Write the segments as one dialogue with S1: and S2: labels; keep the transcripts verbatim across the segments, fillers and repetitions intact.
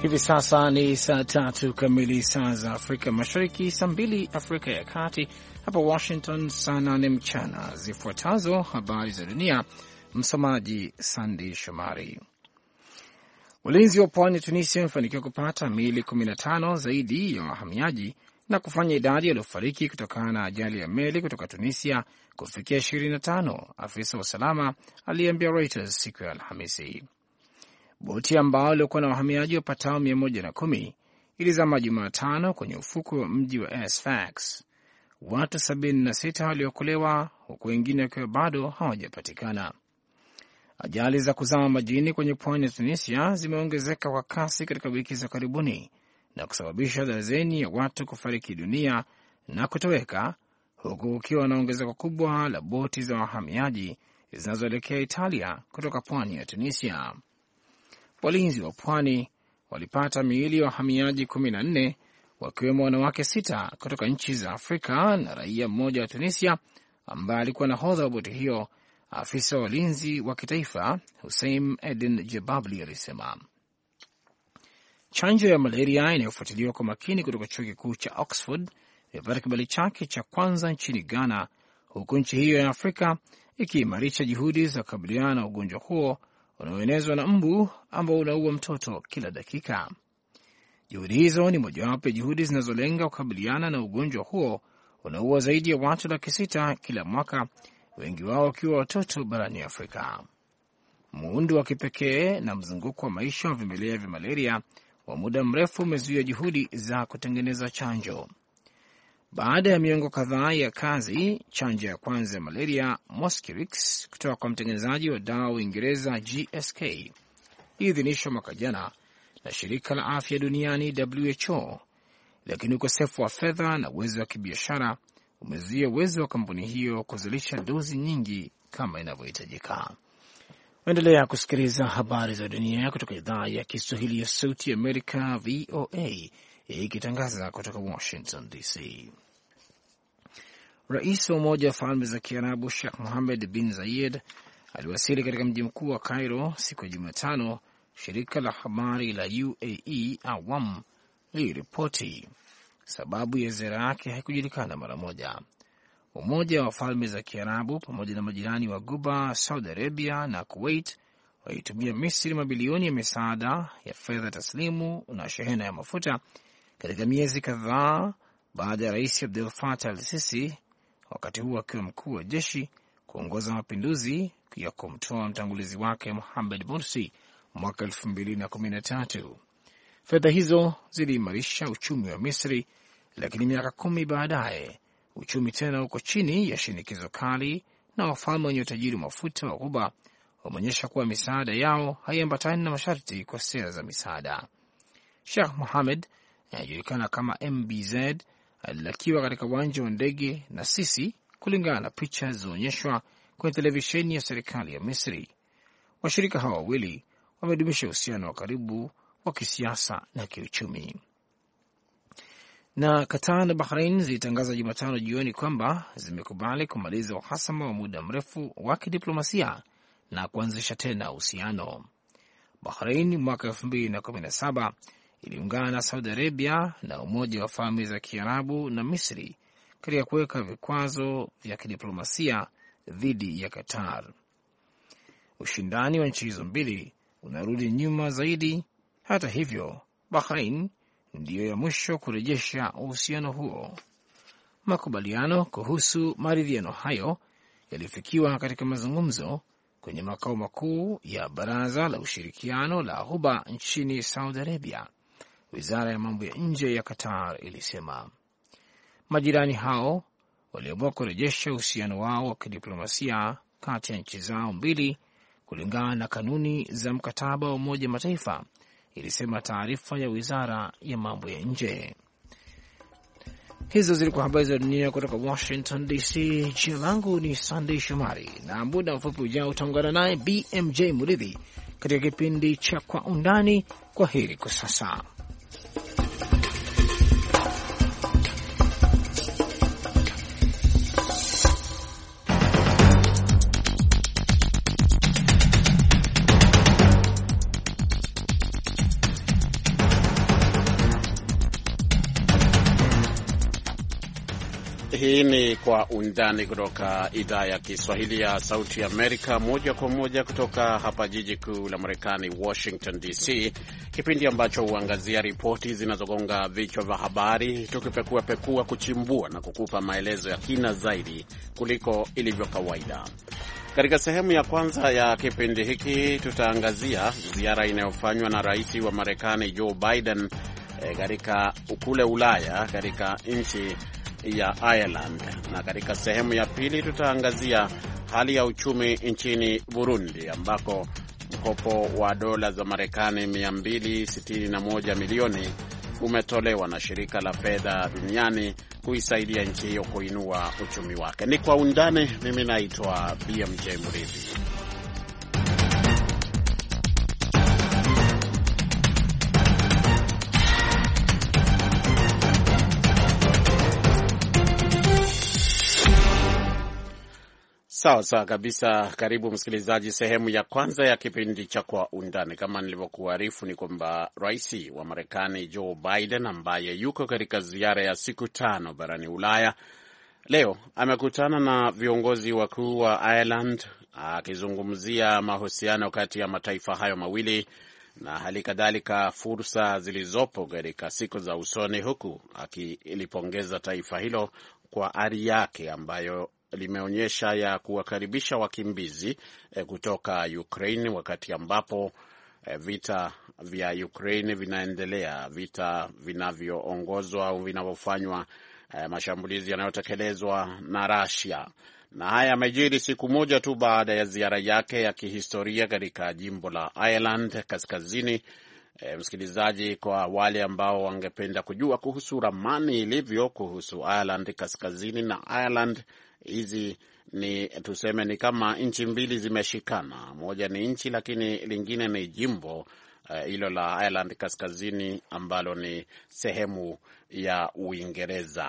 S1: Hivi sasa ni saa tatu kamili saa za Afrika Mashariki, saa mbili Afrika ya Kati, hapa Washington saa nane mchana. Zifuatazo habari za dunia, msomaji Sandi Shomari. Ulinzi wa pwani ya Tunisia umefanikiwa kupata miili kumi na tano zaidi ya wahamiaji na kufanya idadi waliofariki kutokana na ajali ya meli kutoka Tunisia kufikia ishirini na tano, afisa wa usalama aliambia Reuters siku ya Alhamisi. Boti ambao ilikuwa na wahamiaji wapatao mia moja na kumi ilizama Jumatano kwenye ufukwe wa mji wa Sfax. Watu sabini na sita waliokolewa huku wengine wakiwa bado hawajapatikana. Ajali za kuzama majini kwenye pwani ya Tunisia zimeongezeka kwa kasi katika wiki za karibuni na kusababisha dazeni ya watu kufariki dunia na kutoweka, huku kukiwa na ongezeko kubwa la boti za wahamiaji zinazoelekea Italia kutoka pwani ya Tunisia. Walinzi wa pwani walipata miili ya wahamiaji kumi na nne wakiwemo wanawake sita kutoka nchi za Afrika na raia mmoja wa Tunisia ambaye alikuwa nahodha wa boti hiyo. Afisa wa walinzi wa kitaifa Hussein Edin Jebabli alisema chanjo ya malaria inayofuatiliwa kwa makini kutoka chuo kikuu cha Oxford imepata kibali chake cha kwanza nchini Ghana, huku nchi hiyo ya Afrika ikiimarisha juhudi za kukabiliana na ugonjwa huo unaoenezwa na mbu ambao unaua mtoto kila dakika. Juhudi hizo ni mojawapo ya juhudi zinazolenga kukabiliana na ugonjwa huo unaua zaidi ya watu laki sita kila mwaka, wengi wao wakiwa watoto barani Afrika. Muundo wa kipekee na mzunguko wa maisha wa vimelea vya malaria wa muda mrefu umezuia juhudi za kutengeneza chanjo. Baada ya miongo kadhaa ya kazi, chanjo ya kwanza ya malaria Mosquirix kutoka kwa mtengenezaji wa dawa Uingereza G S K iliidhinishwa mwaka jana na shirika la afya duniani W H O, lakini ukosefu wa fedha na uwezo wa kibiashara umezuia uwezo wa kampuni hiyo kuzalisha dozi nyingi kama inavyohitajika. Endelea kusikiliza habari za dunia kutoka idhaa ya Kiswahili ya Sauti ya Amerika V O A ikitangaza kutoka Washington D C. Rais wa Umoja wa Falme za Kiarabu Sheikh Mohammed bin Zayed aliwasili katika mji mkuu wa Cairo siku ya Jumatano, shirika la habari la U A E Awam liliripoti. Sababu ya ziara yake haikujulikana mara moja. Umoja wa Falme za Kiarabu pamoja na majirani wa Guba, Saudi Arabia na Kuwait walitumia Misri mabilioni ya misaada ya fedha taslimu na shehena ya mafuta katika miezi kadhaa baada ya Rais Abdel Fattah al-Sisi, wakati huo akiwa mkuu wa jeshi, kuongoza mapinduzi ya kumtoa mtangulizi wake Mohamed Morsi mwaka elfu mbili na kumi na tatu. Fedha hizo ziliimarisha uchumi wa Misri, lakini miaka kumi baadaye uchumi tena uko chini ya shinikizo kali, na wafalme wenye utajiri mafuta wa Ghuba wameonyesha kuwa misaada yao haiambatani na masharti kwa sera za misaada. Sheikh Mohammed anajulikana kama M B Z alilakiwa katika uwanja wa ndege na Sisi, kulingana na picha zilizoonyeshwa kwenye televisheni ya serikali ya Misri. Washirika hawa wawili wamedumisha uhusiano wa karibu wa kisiasa na kiuchumi. Na Qatar na Bahrain zilitangaza Jumatano jioni kwamba zimekubali kumaliza uhasama wa muda mrefu wa kidiplomasia na kuanzisha tena uhusiano. Bahrain mwaka elfu mbili na kumi na saba iliungana na Saudi Arabia na Umoja wa Falme za Kiarabu na Misri katika kuweka vikwazo vya kidiplomasia dhidi ya Qatar. Ushindani wa nchi hizo mbili unarudi nyuma zaidi. Hata hivyo, Bahrain ndiyo ya mwisho kurejesha uhusiano huo. Makubaliano kuhusu maridhiano hayo yalifikiwa katika mazungumzo kwenye makao makuu ya Baraza la Ushirikiano la Ghuba nchini Saudi Arabia, wizara ya mambo ya nje ya Qatar ilisema. Majirani hao waliamua kurejesha uhusiano wao wa kidiplomasia kati ya nchi zao mbili kulingana na kanuni za mkataba wa Umoja Mataifa, ilisema taarifa ya wizara ya mambo ya nje. Hizo zilikuwa habari za dunia kutoka Washington D C. Jina langu ni Sunday Shomari, na muda mfupi ujao utaungana naye B M J Muridhi katika kipindi cha Kwa Undani. Kwa heri kwa sasa.
S2: Hii ni Kwa Undani kutoka idhaa ya Kiswahili ya Sauti Amerika, moja kwa moja kutoka hapa jiji kuu la Marekani, Washington D C, kipindi ambacho huangazia ripoti zinazogonga vichwa vya habari, tukipekua pekua, kuchimbua na kukupa maelezo ya kina zaidi kuliko ilivyo kawaida. Katika sehemu ya kwanza ya kipindi hiki tutaangazia ziara inayofanywa na rais wa Marekani Joe Biden katika e, kule Ulaya, katika nchi ya Ireland, na katika sehemu ya pili tutaangazia hali ya uchumi nchini Burundi, ambako mkopo wa dola za Marekani mia mbili sitini na moja milioni umetolewa na shirika la fedha duniani kuisaidia nchi hiyo kuinua uchumi wake. Ni Kwa Undani. Mimi naitwa B M J Muridhi. Sawa sawa kabisa. Karibu msikilizaji, sehemu ya kwanza ya kipindi cha Kwa Undani. Kama nilivyokuarifu ni kwamba rais wa Marekani Joe Biden, ambaye yuko katika ziara ya siku tano barani Ulaya, leo amekutana na viongozi wakuu wa Ireland, akizungumzia mahusiano kati ya mataifa hayo mawili na hali kadhalika fursa zilizopo katika siku za usoni, huku akilipongeza taifa hilo kwa ari yake ambayo limeonyesha ya kuwakaribisha wakimbizi eh, kutoka Ukraine, wakati ambapo eh, vita vya Ukraine vinaendelea, vita vinavyoongozwa au vinavyofanywa eh, mashambulizi yanayotekelezwa na Russia. Na haya yamejiri siku moja tu baada ya ziara yake ya kihistoria katika jimbo la Ireland Kaskazini. E, msikilizaji, kwa wale ambao wangependa kujua kuhusu ramani ilivyo kuhusu Ireland Kaskazini na Ireland, hizi ni tuseme ni kama nchi mbili zimeshikana. Moja ni nchi lakini lingine ni jimbo hilo uh, la Ireland Kaskazini ambalo ni sehemu ya Uingereza.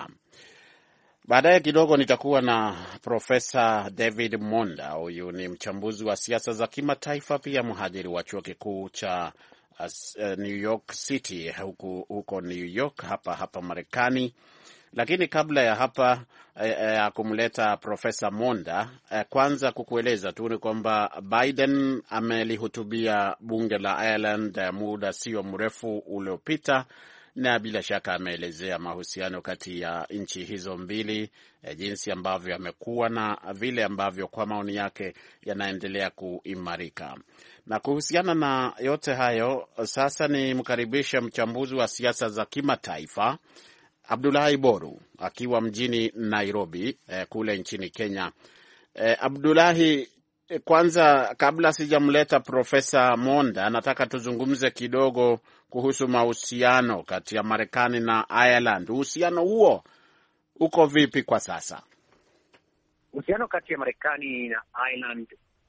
S2: Baadaye kidogo nitakuwa na Profesa David Monda. Huyu ni mchambuzi wa siasa za kimataifa, pia mhadhiri wa chuo kikuu cha uh, New York City huko, huko New York hapa hapa Marekani. Lakini kabla ya hapa ya eh, kumleta Profesa Monda, eh, kwanza kukueleza tu ni kwamba Biden amelihutubia bunge la Ireland eh, muda sio mrefu uliopita, na bila shaka ameelezea mahusiano kati ya nchi hizo mbili, eh, jinsi ambavyo yamekuwa na vile ambavyo kwa maoni yake yanaendelea kuimarika. Na kuhusiana na yote hayo, sasa ni mkaribisha mchambuzi wa siasa za kimataifa Abdullahi Boru akiwa mjini Nairobi eh, kule nchini Kenya. Eh, Abdullahi, eh, kwanza kabla sijamleta Profesa Monda, nataka tuzungumze kidogo kuhusu mahusiano kati ya Marekani na Ireland. Uhusiano huo uko vipi kwa sasa?
S3: Uhusiano kati ya Marekani na Ireland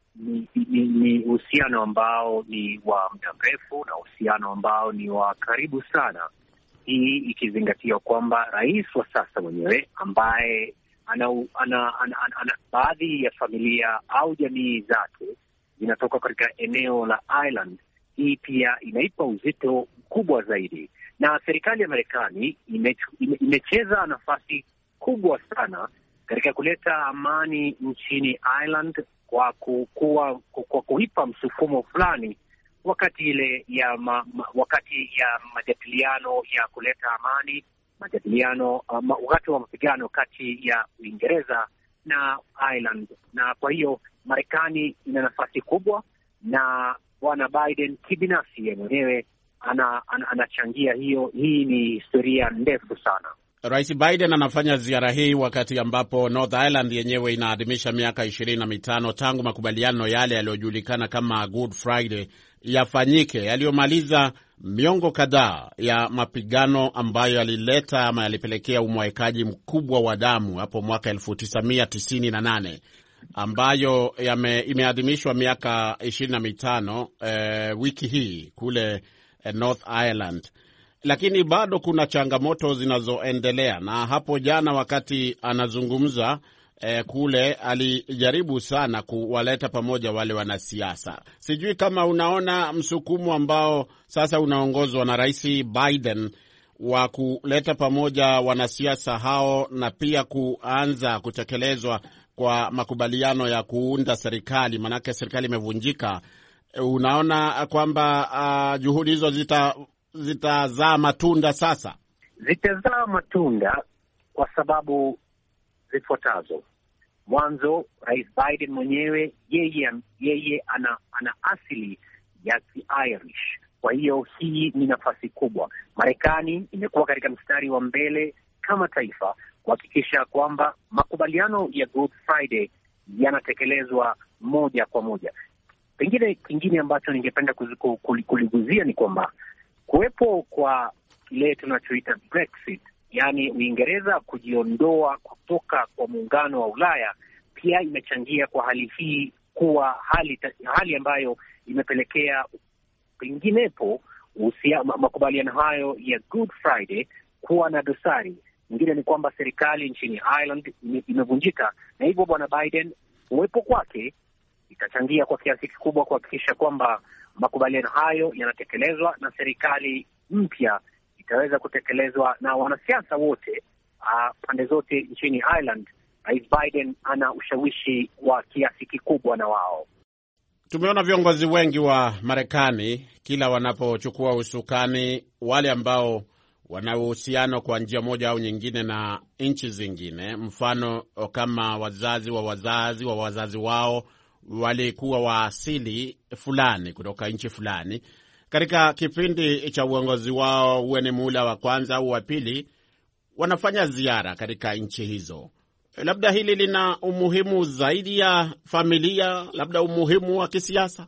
S3: ni uhusiano ambao ni wa muda mrefu na uhusiano ambao ni wa karibu sana. Hii ikizingatia kwamba rais wa sasa mwenyewe ambaye ana, ana, ana, ana, ana baadhi ya familia au jamii zake zinatoka katika eneo la Ireland, hii pia inaipa uzito mkubwa zaidi. Na serikali ya Marekani ime, ime, imecheza nafasi kubwa sana katika kuleta amani nchini Ireland kwa kukua, kwa kuipa msukumo fulani wakati ile ya ma, ma, wakati ya majadiliano ya kuleta amani, majadiliano um, wakati wa mapigano kati ya Uingereza na Ireland. Na kwa hiyo Marekani ina nafasi kubwa, na bwana Biden kibinafsi yeye mwenyewe ana, ana, anachangia hiyo. Hii ni historia ndefu sana.
S2: Rais Biden anafanya ziara hii wakati ambapo North Ireland yenyewe inaadhimisha miaka ishirini na mitano tangu makubaliano yale yaliyojulikana kama Good Friday yafanyike, yaliyomaliza miongo kadhaa ya mapigano ambayo yalileta ama yalipelekea umwaikaji mkubwa wa damu hapo mwaka elfu tisa mia tisini na nane, ambayo yame, imeadhimishwa miaka ishirini na mitano eh, wiki hii kule eh, North Ireland. Lakini bado kuna changamoto zinazoendelea, na hapo jana wakati anazungumza eh, kule alijaribu sana kuwaleta pamoja wale wanasiasa. Sijui kama unaona msukumo ambao sasa unaongozwa na Rais Biden wa kuleta pamoja wanasiasa hao na pia kuanza kutekelezwa kwa makubaliano ya kuunda serikali, manake serikali imevunjika, unaona kwamba uh, juhudi hizo zita zitazaa matunda sasa?
S3: Zitazaa matunda kwa sababu zifuatazo. Mwanzo, Rais Biden mwenyewe yeye yeye ana, ana asili ya Irish. Kwa hiyo hii ni nafasi kubwa. Marekani imekuwa katika mstari wa mbele kama taifa kuhakikisha kwamba makubaliano ya Good Friday yanatekelezwa moja kwa moja. Pengine kingine ambacho ningependa kuliguzia ni kwamba kuwepo kwa kile tunachoita Brexit, yani Uingereza kujiondoa kutoka kwa muungano wa Ulaya, pia imechangia kwa hali hii kuwa hali hali ambayo imepelekea penginepo makubaliano hayo ya Good Friday kuwa na dosari. Nyingine ni kwamba serikali nchini Ireland imevunjika, na hivyo Bwana Biden uwepo kwake itachangia kwa kiasi kikubwa kuhakikisha kwamba makubaliano hayo yanatekelezwa na serikali mpya itaweza kutekelezwa na wanasiasa wote uh, pande zote nchini Ireland. Rais Biden ana ushawishi wa kiasi kikubwa na wao.
S2: Tumeona viongozi wengi wa Marekani kila wanapochukua usukani, wale ambao wana uhusiano kwa njia moja au nyingine na nchi zingine, mfano kama wazazi wa wazazi wa wazazi wao walikuwa wa asili fulani kutoka nchi fulani. Katika kipindi cha uongozi wao, uwe ni muhula wa kwanza au wa pili, wanafanya ziara katika nchi hizo. Labda hili lina umuhimu zaidi ya familia, labda umuhimu wa kisiasa?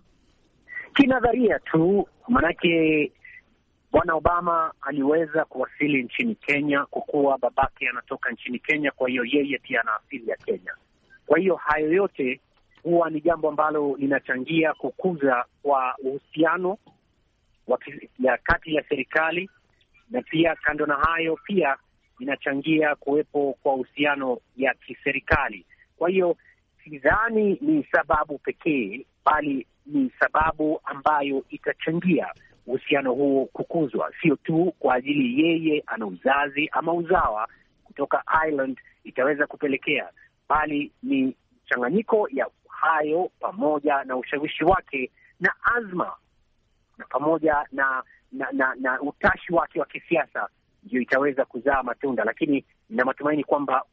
S3: Kinadharia tu, manake Bwana Obama aliweza kuwasili nchini Kenya kwa kuwa babake anatoka nchini Kenya, kwa hiyo yeye pia ana asili ya Kenya. Kwa hiyo hayo yote huwa ni jambo ambalo linachangia kukuza kwa uhusiano ya kati ya serikali, na pia kando na hayo pia inachangia kuwepo kwa uhusiano ya kiserikali. Kwa hiyo sidhani ni sababu pekee, bali ni sababu ambayo itachangia uhusiano huo kukuzwa, sio tu kwa ajili yeye ana uzazi ama uzawa kutoka Ireland itaweza kupelekea, bali ni mchanganyiko ya hayo pamoja na ushawishi wake na azma na pamoja na na, na, na utashi wake wa kisiasa ndio itaweza kuzaa matunda. Lakini nina matumaini kwamba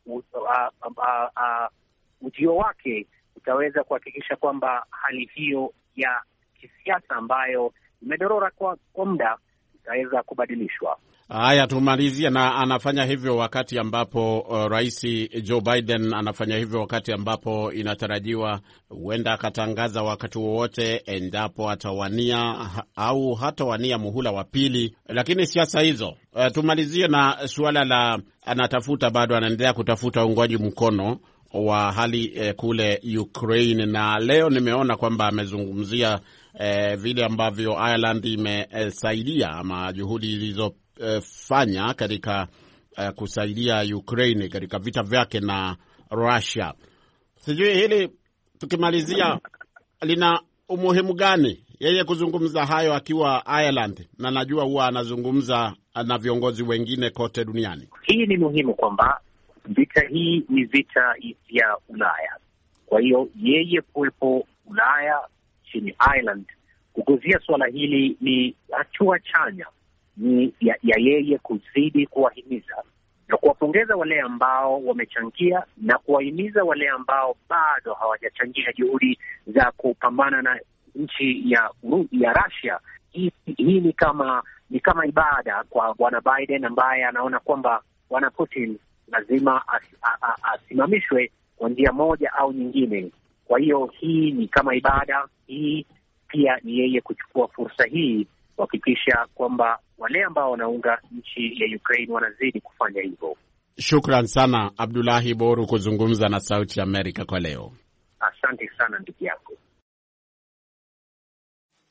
S3: ujio wake utaweza kuhakikisha kwamba hali hiyo ya kisiasa ambayo imedorora kwa, kwa muda itaweza kubadilishwa.
S2: Haya, tumalizie na anafanya hivyo wakati ambapo uh, Rais Joe Biden anafanya hivyo wakati ambapo inatarajiwa huenda akatangaza wakati wowote endapo atawania au hatawania muhula wa pili. Lakini siasa hizo, uh, tumalizie na suala la anatafuta bado anaendelea kutafuta uungwaji mkono wa hali eh, kule Ukraine, na leo nimeona kwamba amezungumzia eh, vile ambavyo Ireland imesaidia ama juhudi zilizo Uh, fanya katika uh, kusaidia Ukraine katika vita vyake na Russia. Sijui hili tukimalizia lina umuhimu gani yeye kuzungumza hayo akiwa Ireland, na najua huwa anazungumza na viongozi wengine kote duniani.
S3: Hii ni muhimu kwamba vita hii ni vita ya Ulaya. Kwa hiyo yeye kuwepo Ulaya chini Ireland kuguzia swala hili ni hatua chanya ni ya, ya yeye kuzidi kuwahimiza na kuwapongeza wale ambao wamechangia na kuwahimiza wale ambao bado hawajachangia juhudi za kupambana na nchi ya ya Russia. Hii, hii ni kama ni kama ibada kwa Bwana Biden ambaye anaona kwamba Bwana Putin lazima as, a, a, asimamishwe kwa njia moja au nyingine. Kwa hiyo hii ni kama ibada. Hii pia ni yeye kuchukua fursa hii kuhakikisha kwamba wale ambao wanaunga nchi ya Ukraine wanazidi kufanya hivyo.
S2: Shukran sana Abdullahi Boru kuzungumza na Sauti ya Amerika kwa leo.
S3: Asante sana ndugu yako.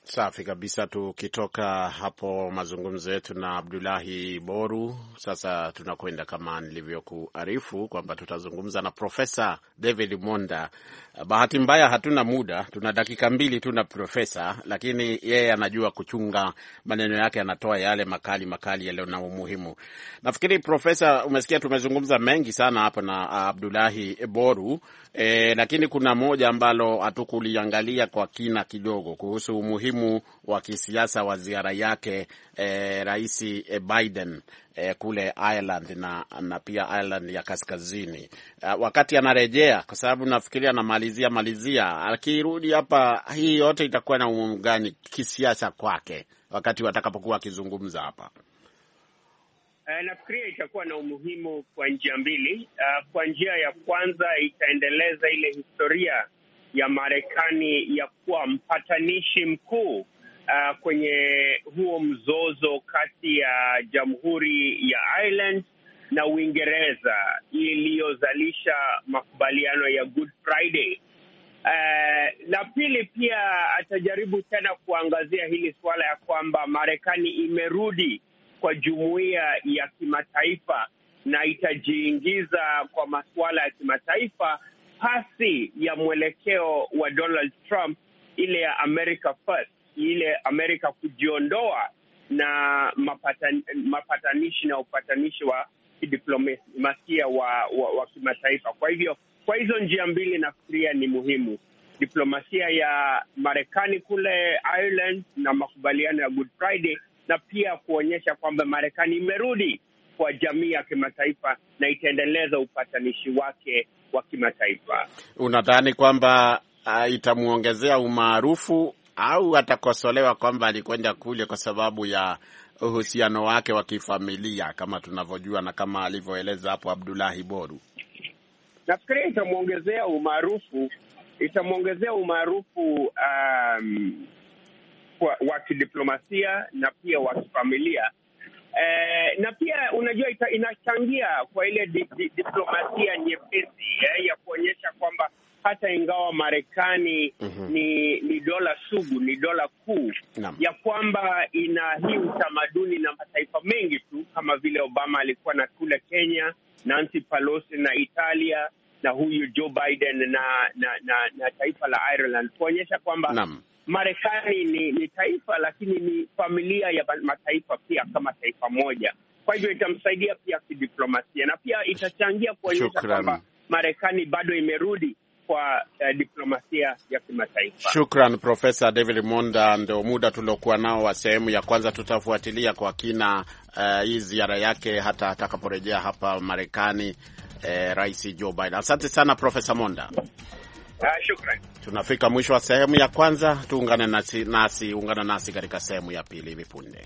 S2: Safi kabisa. Tukitoka hapo mazungumzo yetu na Abdullahi Boru, sasa tunakwenda kama nilivyokuarifu kwamba tutazungumza na Profesa David Monda. Bahati mbaya hatuna muda, tuna dakika mbili tu na profesa, lakini yeye anajua kuchunga maneno yake, anatoa yale makali makali yale na umuhimu. Nafikiri Profesa, umesikia tumezungumza mengi sana hapo na Abdullahi Boru, e, lakini kuna moja ambalo hatukuliangalia kwa kina kidogo kuhusu umuhimu wa kisiasa wa ziara yake e, Rais Biden e, kule Ireland na, na pia Ireland ya Kaskazini. Uh, wakati anarejea, kwa sababu nafikiria anamalizia malizia, akirudi hapa, hii yote itakuwa na umuhimu gani kisiasa kwake wakati watakapokuwa akizungumza hapa?
S4: Uh, nafikiria itakuwa na umuhimu kwa njia mbili. Uh, kwa njia ya kwanza itaendeleza ile historia ya Marekani ya kuwa mpatanishi mkuu uh, kwenye huo mzozo kati ya Jamhuri ya Ireland na Uingereza iliyozalisha makubaliano ya Good Friday. Uh, la pili pia atajaribu tena kuangazia hili suala ya kwamba Marekani imerudi kwa jumuiya ya kimataifa na itajiingiza kwa masuala ya kimataifa pasi ya mwelekeo wa Donald Trump, ile ya America First, ile Amerika kujiondoa na mapatan, mapatanishi na upatanishi wa kidiplomasia wa, wa, wa kimataifa. Kwa hivyo, kwa hizo njia mbili nafikiria ni muhimu. Diplomasia ya Marekani kule Ireland na makubaliano ya Good Friday, na pia kuonyesha kwamba Marekani imerudi kwa jamii ya kimataifa na itaendeleza upatanishi wake wa kimataifa.
S2: Unadhani kwamba uh, itamuongezea umaarufu au atakosolewa kwamba alikwenda kule kwa sababu ya uhusiano wake wa kifamilia kama tunavyojua na kama alivyoeleza hapo Abdullahi Boru?
S4: Nafikiria itamuongezea umaarufu, itamuongezea umaarufu um, wa kidiplomasia na pia wa kifamilia. Eh, na pia unajua ita, inachangia kwa ile di, di, diplomasia nyepesi eh, ya kuonyesha kwamba hata ingawa Marekani mm-hmm. ni ni dola sugu, ni dola kuu no. ya kwamba ina hii utamaduni na mataifa mengi tu, kama vile Obama alikuwa na kule Kenya, Nancy Pelosi na Italia, na huyu Joe Biden na na, na, na taifa la Ireland, kuonyesha kwamba no. Marekani ni, ni taifa lakini ni familia ya mataifa pia kama taifa moja. Kwa hivyo itamsaidia pia kidiplomasia na pia itachangia kuonyesha kwamba Marekani bado imerudi kwa uh, diplomasia ya kimataifa.
S2: Shukran Profesa David Monda. Ndio muda tuliokuwa nao wa sehemu ya kwanza. Tutafuatilia kwa kina uh, hii ziara yake hata atakaporejea hapa Marekani uh, Rais Joe Biden. Asante sana Profesa Monda.
S4: Uh, shukran.
S2: Tunafika mwisho wa sehemu ya kwanza. Tuungane nasi, nasi ungana nasi katika sehemu ya pili hivi punde.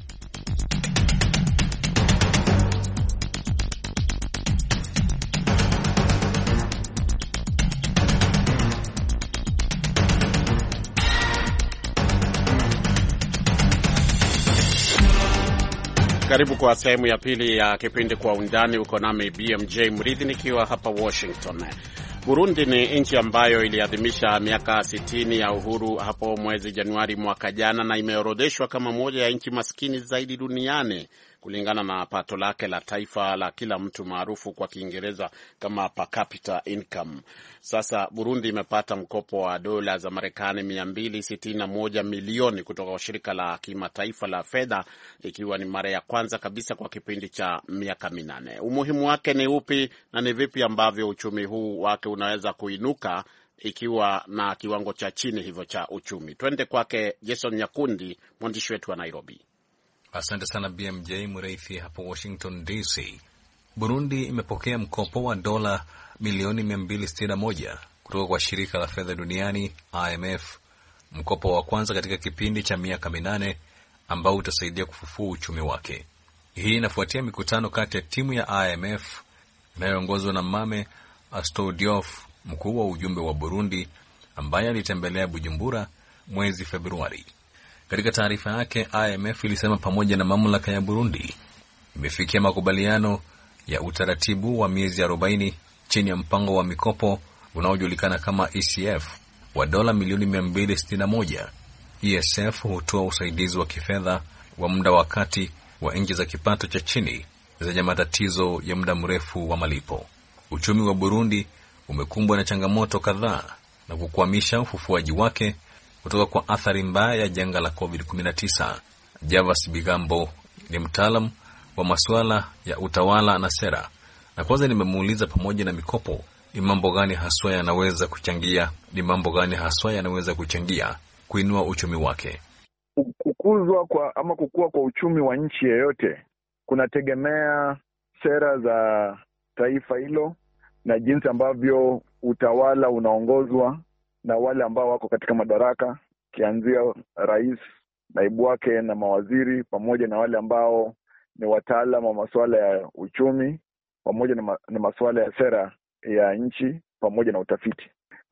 S2: Karibu kwa sehemu ya pili ya kipindi Kwa Undani. Uko nami B M J Mridhi nikiwa hapa Washington. Burundi ni nchi ambayo iliadhimisha miaka sitini ya uhuru hapo mwezi Januari mwaka jana, na imeorodheshwa kama moja ya nchi maskini zaidi duniani kulingana na pato lake la taifa la kila mtu maarufu kwa Kiingereza kama per capita income. Sasa Burundi imepata mkopo wa dola za Marekani mia mbili sitini na moja milioni kutoka kwa shirika la kimataifa la fedha, ikiwa ni mara ya kwanza kabisa kwa kipindi cha miaka minane. Umuhimu wake ni upi na ni vipi ambavyo uchumi huu wake unaweza kuinuka ikiwa na kiwango cha chini hivyo cha uchumi? Twende kwake Jason Nyakundi, mwandishi wetu wa Nairobi.
S5: Asante sana B M J Mreithi hapo Washington D C. Burundi imepokea mkopo wa dola milioni mia mbili sitini na moja kutoka kwa shirika la fedha duniani I M F, mkopo wa kwanza katika kipindi cha miaka minane ambao utasaidia kufufua uchumi wake. Hii inafuatia mikutano kati ya timu ya I M F inayoongozwa na Mame Astodiof, mkuu wa ujumbe wa Burundi, ambaye alitembelea Bujumbura mwezi Februari. Katika taarifa yake, I M F ilisema pamoja na mamlaka ya Burundi imefikia makubaliano ya utaratibu wa miezi arobaini chini ya mpango wa mikopo unaojulikana kama E C F wa dola milioni mia mbili sitini na moja E S F hutoa usaidizi wa kifedha wa muda wa kati wa nchi za kipato cha chini zenye matatizo ya muda mrefu wa malipo. Uchumi wa Burundi umekumbwa na changamoto kadhaa na kukwamisha ufufuaji wake kutoka kwa athari mbaya ya janga la covid kumi na tisa. Javas Bigambo ni mtaalamu wa masuala ya utawala na sera, na kwanza nimemuuliza pamoja na mikopo, ni mambo gani haswa yanaweza kuchangia ni mambo gani haswa yanaweza kuchangia kuinua uchumi wake.
S6: Kukuzwa kwa ama kukua kwa uchumi wa nchi yoyote kunategemea sera za taifa hilo na jinsi ambavyo utawala unaongozwa na wale ambao wako katika madaraka, kianzia rais, naibu wake na mawaziri, pamoja na wale ambao ni wataalamu wa masuala ya uchumi, pamoja na, ma, na masuala ya sera ya nchi, pamoja na utafiti.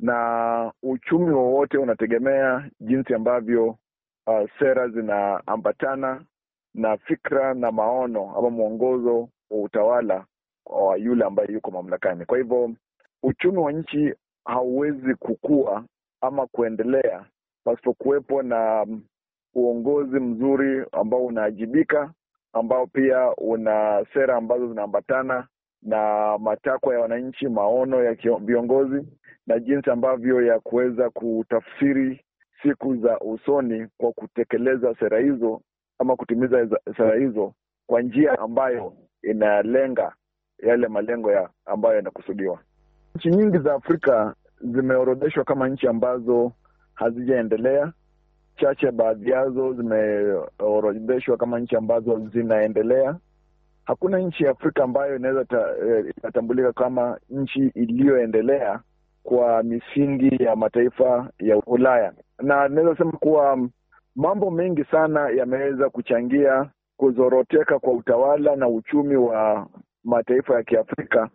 S6: Na uchumi wowote unategemea jinsi ambavyo uh, sera zinaambatana na fikra na maono ama mwongozo wa utawala wa yule ambaye yuko mamlakani. Kwa hivyo uchumi wa nchi hauwezi kukua ama kuendelea pasipo kuwepo na uongozi mzuri ambao unaajibika, ambao pia una sera ambazo zinaambatana na matakwa ya wananchi, maono ya viongozi, na jinsi ambavyo ya kuweza kutafsiri siku za usoni kwa kutekeleza sera hizo ama kutimiza sera hizo kwa njia ambayo inalenga yale malengo ya ambayo yanakusudiwa. Nchi nyingi za Afrika zimeorodheshwa kama nchi ambazo hazijaendelea. Chache baadhi yazo zimeorodheshwa kama nchi ambazo zinaendelea. Hakuna nchi ya Afrika ambayo inaweza kutambulika e, kama nchi iliyoendelea kwa misingi ya mataifa ya Ulaya. Na naweza sema kuwa mambo mengi sana yameweza kuchangia kuzoroteka kwa utawala na uchumi wa mataifa ya Kiafrika,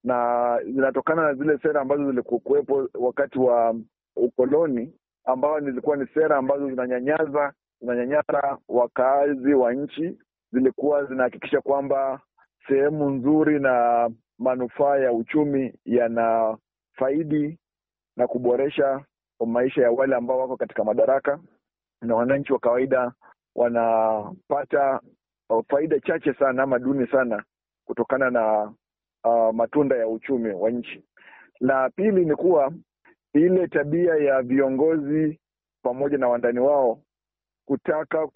S6: na zinatokana na zile sera ambazo zilikuwepo wakati wa ukoloni, ambao zilikuwa ni sera ambazo zinanyanyaza zinanyanyasa wakazi wa nchi. Zilikuwa zinahakikisha kwamba sehemu nzuri na manufaa ya uchumi yanafaidi na kuboresha maisha ya wale ambao wako katika madaraka, na wananchi wa kawaida wanapata faida chache sana ama duni sana kutokana na uh, matunda ya uchumi wa nchi. La pili ni kuwa ile tabia ya viongozi pamoja na wandani wao kutaka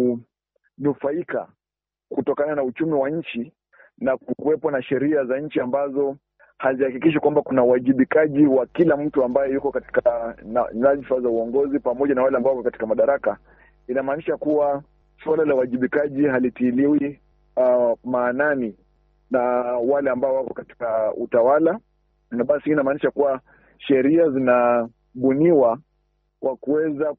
S6: kunufaika kutokana na uchumi wa nchi, na kuwepo na sheria za nchi ambazo hazihakikishi kwamba kuna uwajibikaji wa kila mtu ambaye yuko katika nyadhifa za uongozi pamoja na wale ambao wako katika madaraka. Inamaanisha kuwa suala la uwajibikaji halitiliwi uh, maanani na wale ambao wako katika utawala, na basi inamaanisha kuwa sheria zinabuniwa kwa kuweza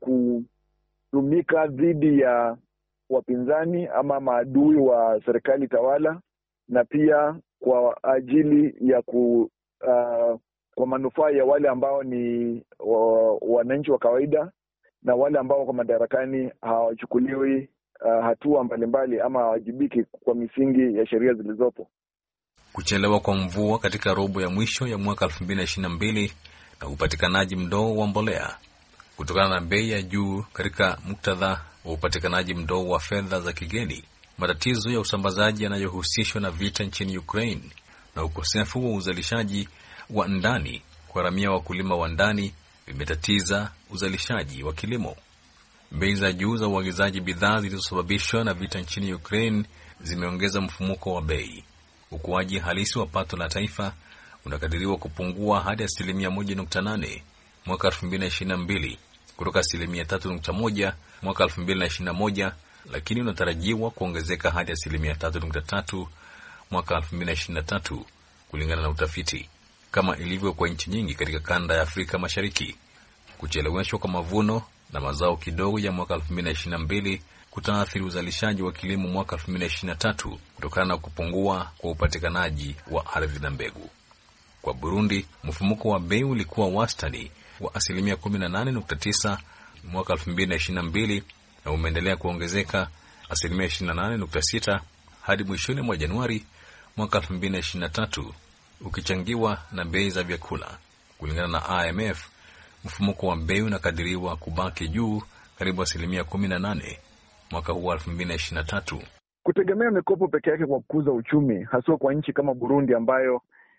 S6: kutumika dhidi ya wapinzani ama maadui wa serikali tawala, na pia kwa ajili ya ku uh, kwa manufaa ya wale ambao ni wananchi wa kawaida, na wale ambao kwa madarakani hawachukuliwi uh, hatua mbalimbali ama hawajibiki kwa misingi ya sheria zilizopo.
S5: Kuchelewa kwa mvua katika robo ya mwisho ya mwaka elfu mbili ishirini na mbili na upatikanaji mdogo wa mbolea kutokana na bei ya juu katika muktadha wa upatikanaji mdogo wa fedha za kigeni, matatizo ya usambazaji yanayohusishwa na vita nchini Ukraine na ukosefu wa uzalishaji wa ndani kuharamia wakulima wa ndani vimetatiza uzalishaji wa kilimo. Bei za juu za uagizaji bidhaa zilizosababishwa na vita nchini Ukraine zimeongeza mfumuko wa bei. Ukuaji halisi wa pato la taifa unakadiriwa kupungua hadi asilimia moja nukta nane mwaka elfu mbili ishirini na mbili kutoka asilimia tatu nukta moja mwaka elfu mbili ishirini na moja, lakini unatarajiwa kuongezeka hadi asilimia tatu nukta tatu mwaka elfu mbili ishirini na tatu kulingana na utafiti. Kama ilivyo kwa nchi nyingi katika kanda ya Afrika Mashariki, kucheleweshwa kwa mavuno na mazao kidogo ya mwaka elfu mbili ishirini na mbili kutaathiri uzalishaji wa kilimo mwaka elfu mbili ishirini na tatu kutokana na kupungua kwa upatikanaji wa ardhi na mbegu. Kwa Burundi, mfumuko wa bei ulikuwa wastani wa asilimia kumi na nane nukta tisa mwaka elfu mbili ishirini na mbili na umeendelea kuongezeka asilimia ishirini na nane nukta sita hadi mwishoni mwa Januari mwaka elfu mbili ishirini na tatu, ukichangiwa na bei za vyakula. Kulingana na I M F, mfumuko wa bei unakadiriwa kubaki juu karibu asilimia kumi na nane mwaka huu wa elfu mbili na ishirini na tatu.
S6: Kutegemea mikopo peke yake kwa kukuza uchumi, haswa kwa nchi kama Burundi ambayo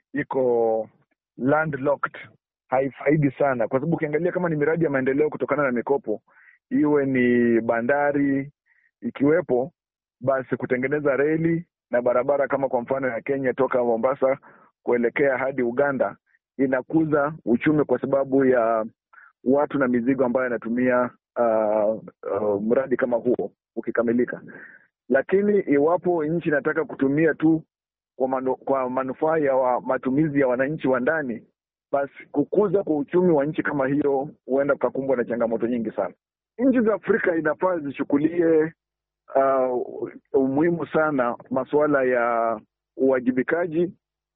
S6: iko landlocked, haifaidi sana, kwa sababu ukiangalia kama ni miradi ya maendeleo kutokana na mikopo, iwe ni bandari ikiwepo, basi kutengeneza reli na barabara kama kwa mfano ya Kenya toka Mombasa kuelekea hadi Uganda, inakuza uchumi kwa sababu ya watu na mizigo ambayo yanatumia uh, uh, mradi kama huo ukikamilika. Lakini iwapo nchi inataka kutumia tu kwa, manu, kwa manufaa ya wa, matumizi ya wananchi wa ndani, basi kukuza kwa uchumi wa nchi kama hiyo huenda kukakumbwa na changamoto nyingi sana. Nchi za Afrika inafaa zichukulie uh, umuhimu sana masuala ya uwajibikaji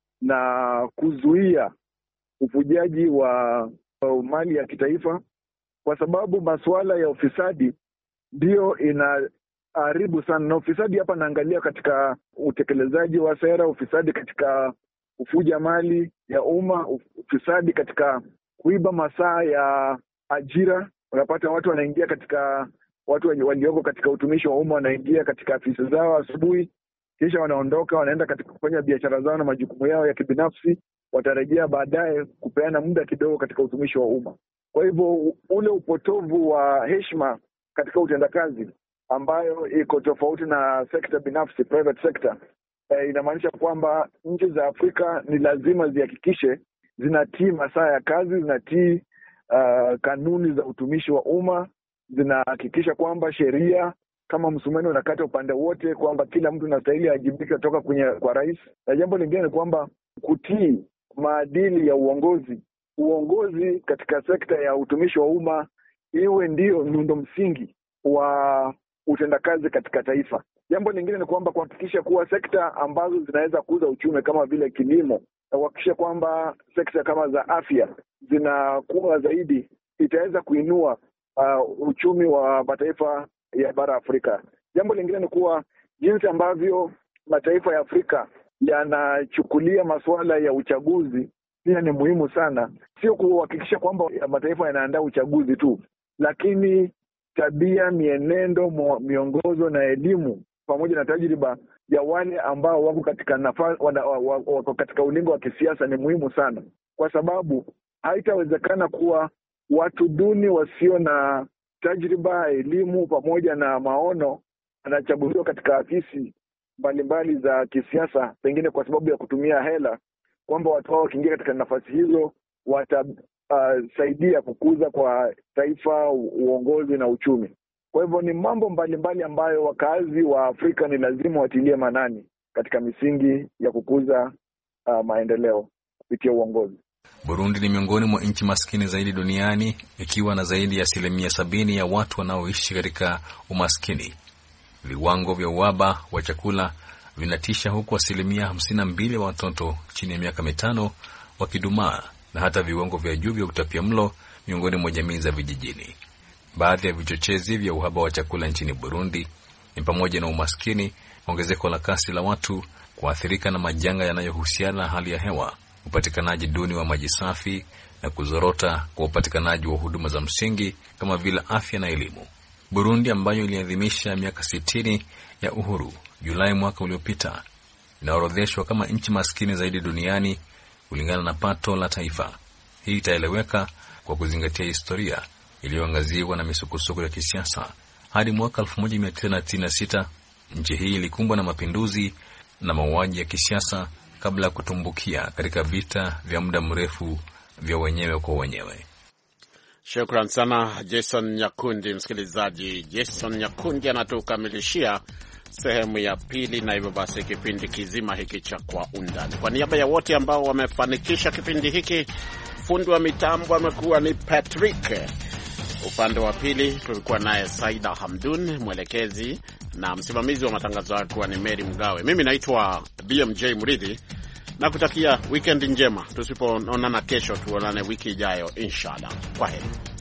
S6: na kuzuia ufujaji wa uh, mali ya kitaifa, kwa sababu masuala ya ufisadi ndio inaharibu sana. Na ufisadi hapa naangalia katika utekelezaji wa sera, ufisadi katika ufuja mali ya umma, ufisadi katika kuiba masaa ya ajira. Unapata watu wanaingia katika watu walioko katika utumishi wa umma wanaingia katika afisi zao asubuhi, kisha wanaondoka wanaenda katika kufanya biashara zao na majukumu yao ya kibinafsi, watarejea baadaye kupeana muda kidogo katika utumishi wa umma. Kwa hivyo ule upotovu wa heshima katika utendakazi ambayo iko tofauti na sekta binafsi, private sector, eh, inamaanisha kwamba nchi za Afrika ni lazima zihakikishe zinatii masaa ya kazi, zinatii uh, kanuni za utumishi wa umma, zinahakikisha kwamba sheria kama msumeno unakata upande wote, kwamba kila mtu anastahili ajibike kutoka kwenye kwa rais. Na jambo lingine ni kwamba kutii maadili ya uongozi. Uongozi katika sekta ya utumishi wa umma iwe ndio miundo msingi wa utendakazi katika taifa. Jambo lingine ni kwamba kuhakikisha kuwa sekta ambazo zinaweza kuuza uchumi kama vile kilimo, na kuhakikisha kwamba sekta kama za afya zinakuwa zaidi, itaweza kuinua uh, uchumi wa mataifa ya bara Afrika. Jambo lingine ni kuwa jinsi ambavyo mataifa ya Afrika yanachukulia masuala ya uchaguzi pia ni muhimu sana. Sio kuhakikisha kwamba mataifa yanaandaa uchaguzi tu, lakini tabia, mienendo, miongozo na elimu pamoja na tajriba ya wale ambao wako katika nafasi, wako katika ulingo wa kisiasa ni muhimu sana, kwa sababu haitawezekana kuwa watu duni wasio na tajriba, elimu pamoja na maono anachaguliwa katika afisi mbalimbali za kisiasa, pengine kwa sababu ya kutumia hela, kwamba watu hao wakiingia katika nafasi hizo watasaidia uh, kukuza kwa taifa uongozi na uchumi. Kwa hivyo ni mambo mbalimbali ambayo wakazi wa Afrika ni lazima watilie manani katika misingi ya kukuza uh, maendeleo kupitia uongozi.
S5: Burundi ni miongoni mwa nchi maskini zaidi duniani, ikiwa na zaidi ya asilimia sabini ya watu wanaoishi katika umaskini. Viwango vya uhaba wa chakula vinatisha, huku asilimia hamsini na mbili wa watoto chini ya miaka mitano wakidumaa, na hata viwango vya juu vya utapiamlo miongoni mwa jamii za vijijini. Baadhi ya vichochezi vya uhaba wa chakula nchini Burundi ni pamoja na umaskini, ongezeko la kasi la watu, kuathirika na majanga yanayohusiana na hali ya hewa, upatikanaji duni wa maji safi na kuzorota kwa upatikanaji wa huduma za msingi kama vile afya na elimu. Burundi ambayo iliadhimisha miaka sitini ya uhuru Julai mwaka uliopita, inaorodheshwa kama nchi maskini zaidi duniani kulingana na pato la taifa. Hii itaeleweka kwa kuzingatia historia iliyoangaziwa na misukosuko ya kisiasa. Hadi mwaka elfu moja mia tisa sitini na sita nchi hii ilikumbwa na mapinduzi na mauaji ya kisiasa kabla ya kutumbukia katika vita vya muda mrefu vya wenyewe kwa wenyewe.
S2: Shukran sana Jason Nyakundi. Msikilizaji, Jason Nyakundi anatukamilishia sehemu ya pili, na hivyo basi kipindi kizima hiki cha Kwa Undani. Kwa niaba ya wote ambao wamefanikisha kipindi hiki, fundi wa mitambo amekuwa ni Patrick, upande wa pili tulikuwa naye Saida Hamdun, mwelekezi na msimamizi wa matangazo alikuwa ni Mary Mgawe. Mimi naitwa B M J Mridhi na kutakia weekend njema. Tusipoonana kesho, tuonane wiki ijayo inshallah. Kwaheri.